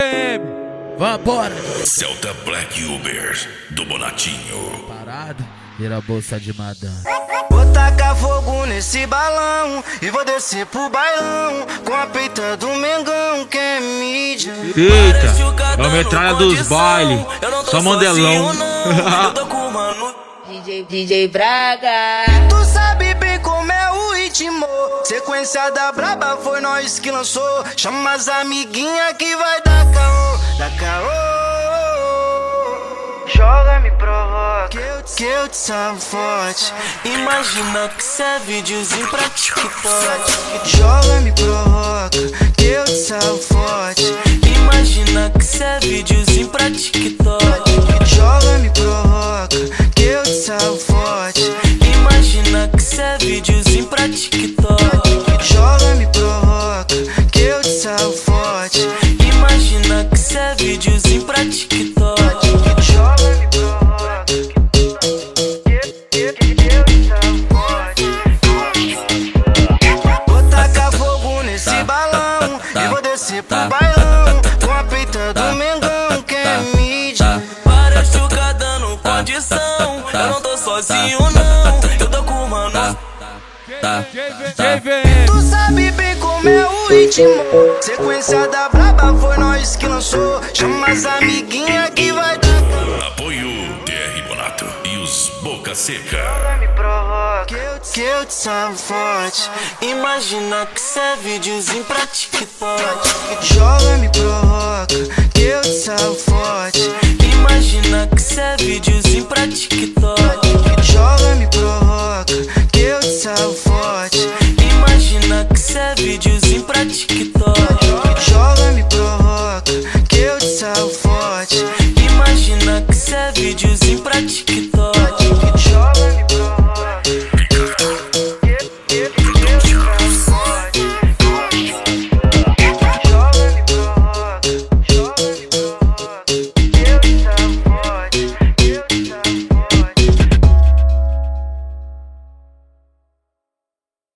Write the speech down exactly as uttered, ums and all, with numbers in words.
M, vambora. Celta Black Uber do Bonatinho. Parado, vira bolsa de madame. Vou tacar fogo nesse balão e vou descer pro bailão com a peita do Mengão que é mídia. Eita, é a metralha dos bailes, só mandelão. D J, D J Braga. Tu sabe bem como é o ritmo. Sequência da braba foi nós que lançou. Chama as amiguinhas que vai dar caô, dar caô. Joga, me provoca, que eu te, que eu te salvo forte. Imagina que cê é videozinho pra TikTok. Joga, me provoca, que eu te salvo forte. Imagina que cê é videozinho pra TikTok. Joga, me provoca, que eu te salvo forte. Imagina que cê é videozinho pra TikTok. Joga, me provoca, que eu te salvo forte. Imagina que cê é videozinho pra TikTok. Joga, me provoca, que eu te salvo forte. Vou tacar fogo nesse balão e vou descer pro bailão com a peita do Mengão que é mídia. Para de ficar dando condição, eu não tô sozinho não, eu tô com o mano. Tu sabe bem como é o ritmo. Sequência da braba foi nós que lançou. Chama as amiguinhas que vai dar. Apoio D R Bonato e os Boca Seca. Me provoca, que eu te, que eu te salvo forte. Imagina que cê é videozinho pra TikTok. Joga, me provoca,